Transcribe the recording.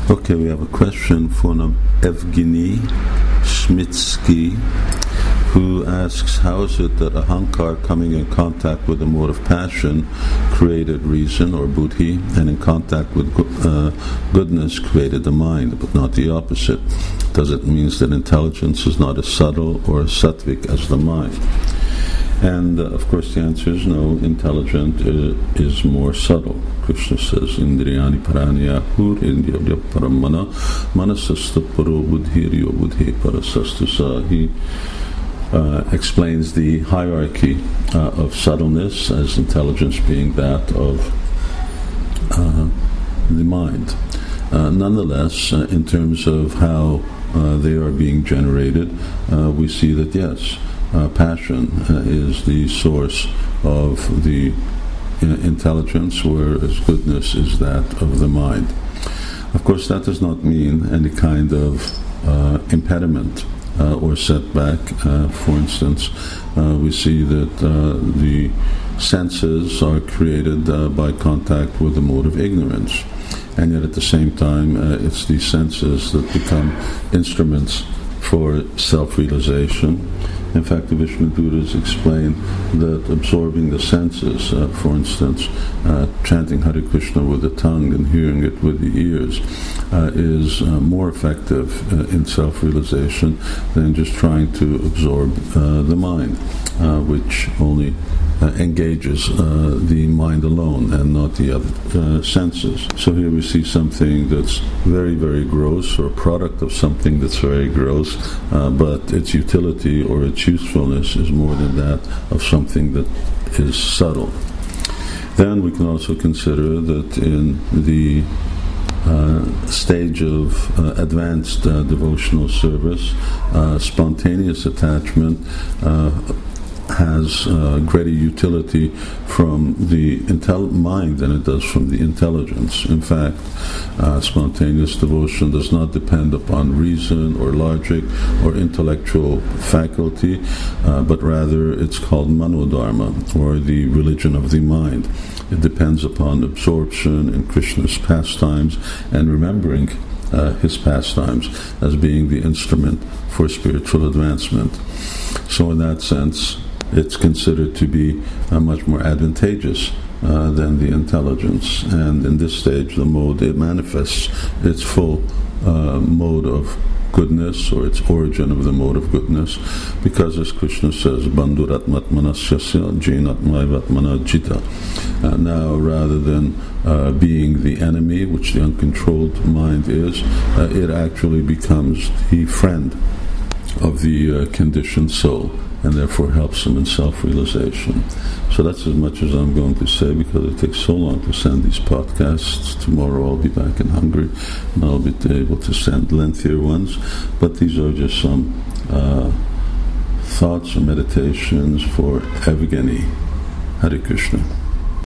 Okay, we have a question from Evgeny Schmitsky, who asks, how is it that ahankar coming in contact with the mode of passion created reason, or buddhi, and in contact with goodness created the mind, but not the opposite? Does it mean that intelligence is not as subtle or as sattvic as the mind? And of course the answer is no, intelligent is more subtle. Krishna says, Indriyani paranya hur indriya paramana manasasta paro buddhiryo buddhi parasastusa. He explains the hierarchy of subtleness as intelligence being that of the mind. Nonetheless, in terms of how they are being generated, we see that yes, passion is the source of the intelligence, whereas goodness is that of the mind. Of course, that does not mean any kind of impediment or setback. For instance, we see that the senses are created by contact with the mode of ignorance, and yet at the same time it's these senses that become instruments for self-realization. In fact, the Vishnudutas explain that absorbing the senses, for instance, chanting Hare Krishna with the tongue and hearing it with the ears, is more effective in self-realization than just trying to absorb the mind, which only engages the mind alone and not the other senses. So here we see something that's very, very gross, or a product of something that's very gross, but its utility or its usefulness is more than that of something that is subtle. Then we can also consider that in the stage of advanced devotional service, spontaneous attachment has greater utility from the mind than it does from the intelligence. In fact, spontaneous devotion does not depend upon reason or logic or intellectual faculty, but rather it's called manodharma, or the religion of the mind. It depends upon absorption in Krishna's pastimes and remembering his pastimes as being the instrument for spiritual advancement. So in that sense, it's considered to be much more advantageous than the intelligence. And in this stage, the mode, it manifests its full mode of goodness, or its origin of the mode of goodness, because as Krishna says, Bandhuratmatmanasyasya jinatmaivatmana jita. Now, rather than being the enemy, which the uncontrolled mind is, it actually becomes the friend of the conditioned soul, and therefore helps them in self-realization. So that's as much as I'm going to say, because it takes so long to send these podcasts. Tomorrow I'll be back in Hungary, and I'll be able to send lengthier ones. But these are just some thoughts or meditations for Evgeny. Hare Krishna.